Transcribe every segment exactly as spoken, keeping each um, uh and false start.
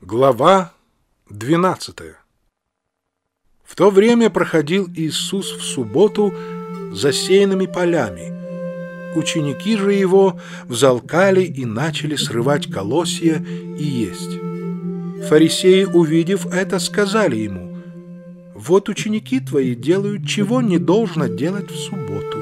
Глава двенадцатая. В то время проходил Иисус в субботу засеянными полями. Ученики же его взалкали и начали срывать колосья и есть. Фарисеи, увидев это, сказали ему: «Вот ученики твои делают, чего не должно делать в субботу».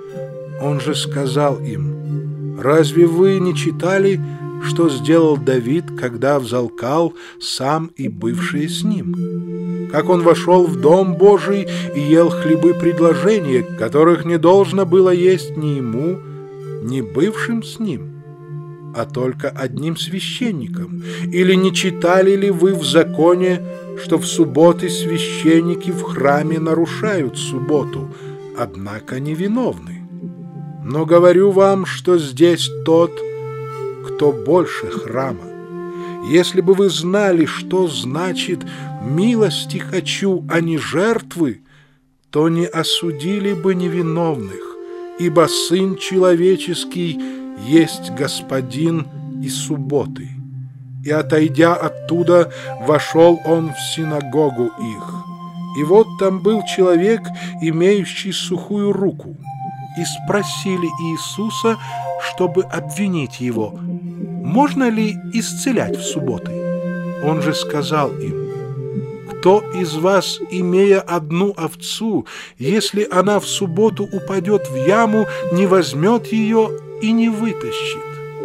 Он же сказал им: «Разве вы не читали, что сделал Давид, когда взалкал сам и бывшие с ним? Как он вошел в дом Божий и ел хлебы предложения, которых не должно было есть ни ему, ни бывшим с ним, а только одним священником? Или не читали ли вы в законе, что в субботы священники в храме нарушают субботу, однако невиновны? Но говорю вам, что здесь тот, кто больше храма. Если бы вы знали, что значит «милости хочу, а не жертвы», то не осудили бы невиновных, ибо Сын Человеческий есть Господин и субботы». И, отойдя оттуда, вошел он в синагогу их. И вот там был человек, имеющий сухую руку. И спросили Иисуса, чтобы обвинить его: «Можно ли исцелять в субботы?» Он же сказал им: «Кто из вас, имея одну овцу, если она в субботу упадет в яму, не возьмет ее и не вытащит?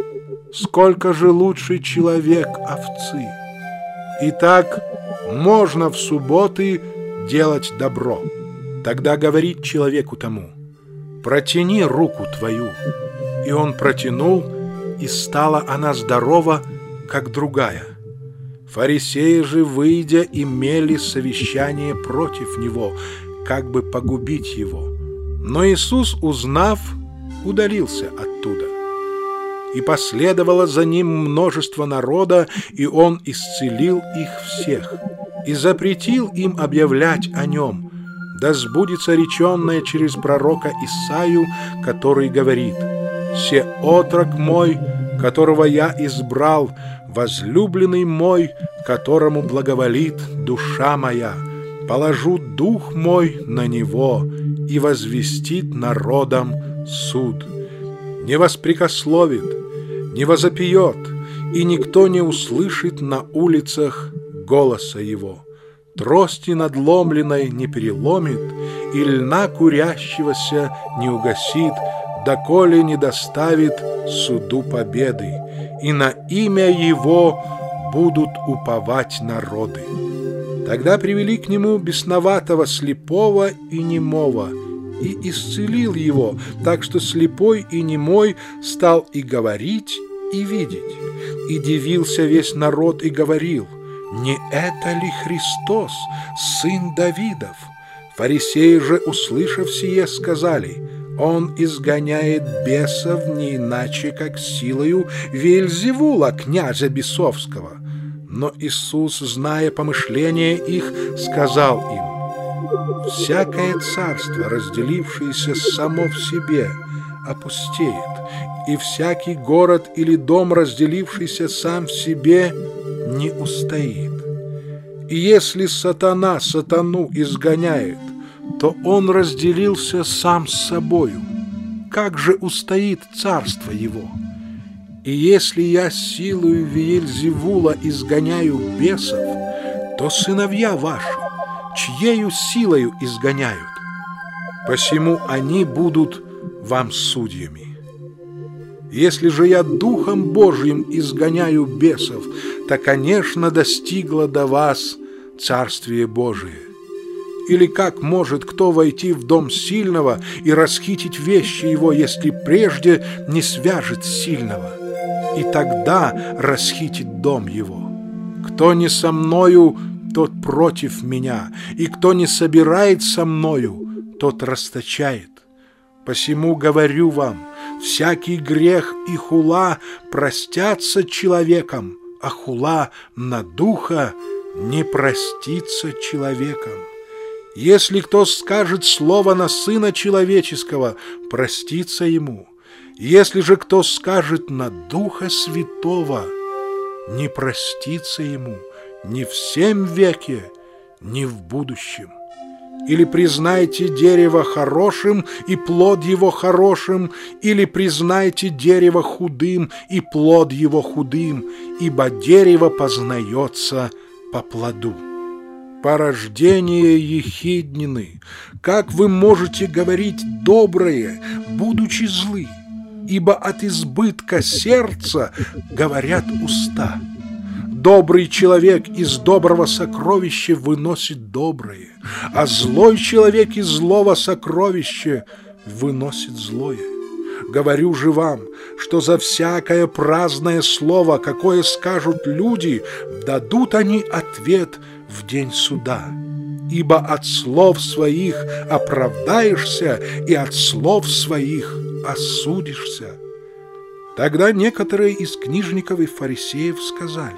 Сколько же лучше человек овцы? Итак, можно в субботы делать добро». Тогда говорит человеку тому: «Протяни руку твою». И он протянул, и стала она здорова, как другая. Фарисеи же, выйдя, имели совещание против него, как бы погубить его. Но Иисус, узнав, удалился оттуда. И последовало за ним множество народа, и он исцелил их всех, и запретил им объявлять о нем. Да сбудется реченное через пророка Исаию, который говорит: «Се отрок мой, которого я избрал, возлюбленный мой, которому благоволит душа моя. Положу дух мой на него, и возвестит народам суд. Не воспрекословит, не возопьет, и никто не услышит на улицах голоса его. Трости надломленной не переломит, и льна курящегося не угасит, доколе не доставит суду победы, и на имя его будут уповать народы». Тогда привели к нему бесноватого слепого и немого, и исцелил его, так что слепой и немой стал и говорить, и видеть. И дивился весь народ и говорил: «Не это ли Христос, сын Давидов?» Фарисеи же, услышав сие, сказали: «Он изгоняет бесов не иначе, как силою Веельзевула, князя бесовского». Но Иисус, зная помышления их, сказал им: «Всякое царство, разделившееся само в себе, опустеет, и всякий город или дом, разделившийся сам в себе, не устоит. И если сатана сатану изгоняет, то он разделился сам с собою. Как же устоит царство его? И если я силою Веельзевула изгоняю бесов, то сыновья ваши чьею силою изгоняют? Посему они будут вам судьями. Если же я Духом Божьим изгоняю бесов, то, конечно, достигло до вас Царствие Божие. Или как может кто войти в дом сильного и расхитить вещи его, если прежде не свяжет сильного, и тогда расхитит дом его? Кто не со мною, тот против меня, и кто не собирает со мною, тот расточает. Посему говорю вам, всякий грех и хула простятся человеком, а хула на духа не простится человеком. Если кто скажет слово на Сына Человеческого, простится ему. Если же кто скажет на Духа Святого, не простится ему ни в сем веке, ни в будущем. Или признайте дерево хорошим, и плод его хорошим, или признайте дерево худым, и плод его худым, ибо дерево познается по плоду. Порождение ехиднины, как вы можете говорить доброе, будучи злы? Ибо от избытка сердца говорят уста. Добрый человек из доброго сокровища выносит доброе, а злой человек из злого сокровища выносит злое. Говорю же вам, что за всякое праздное слово, какое скажут люди, дадут они ответ в день суда. Ибо от слов своих оправдаешься, и от слов своих осудишься. Тогда некоторые из книжников и фарисеев сказали: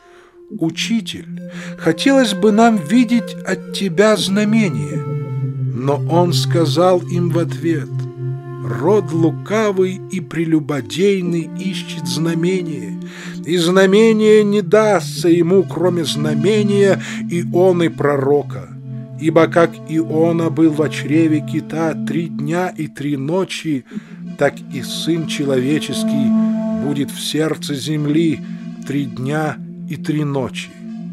«Учитель, хотелось бы нам видеть от тебя знамение». Но он сказал им в ответ: «Род лукавый и прелюбодейный ищет знамение, и знамение не дастся ему, кроме знамения Ионы пророка. Ибо как Иона был во чреве кита три дня и три ночи, так и Сын Человеческий будет в сердце земли три дня и три ночи.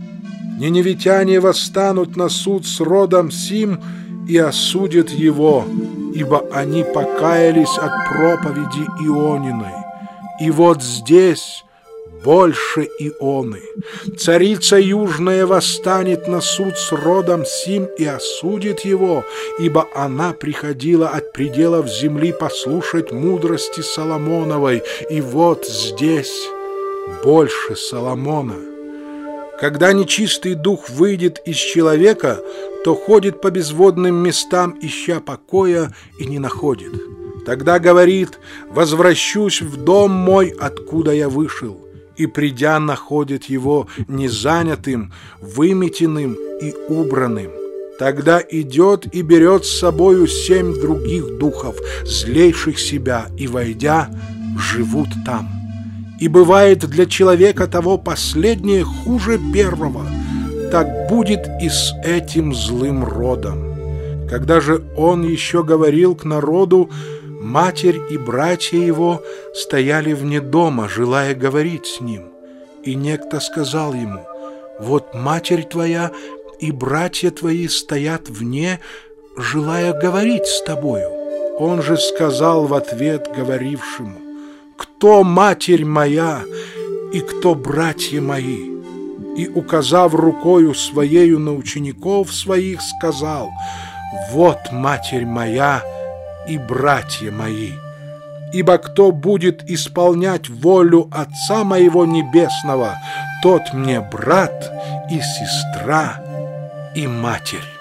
Ниневитяне восстанут на суд с родом сим и осудят его, ибо они покаялись от проповеди Иониной. И вот здесь больше Ионы. Царица Южная восстанет на суд с родом сим и осудит его, ибо она приходила от пределов земли послушать мудрости Соломоновой, и вот здесь больше Соломона. Когда нечистый дух выйдет из человека, то ходит по безводным местам, ища покоя, и не находит. Тогда говорит: «Возвращусь в дом мой, откуда я вышел», и, придя, находит его незанятым, выметенным и убранным. Тогда идет и берет с собою семь других духов, злейших себя, и, войдя, живут там. И бывает для человека того последнее хуже первого. Так будет и с этим злым родом». Когда же он еще говорил к народу, матерь и братья его стояли вне дома, желая говорить с ним. И некто сказал ему: «Вот матерь твоя и братья твои стоят вне, желая говорить с тобою». Он же сказал в ответ говорившему: «Кто матерь моя и кто братья мои?» И, указав рукою своею на учеников своих, сказал: «Вот матерь моя и братья мои. Ибо кто будет исполнять волю Отца моего Небесного, тот мне брат и сестра и матерь».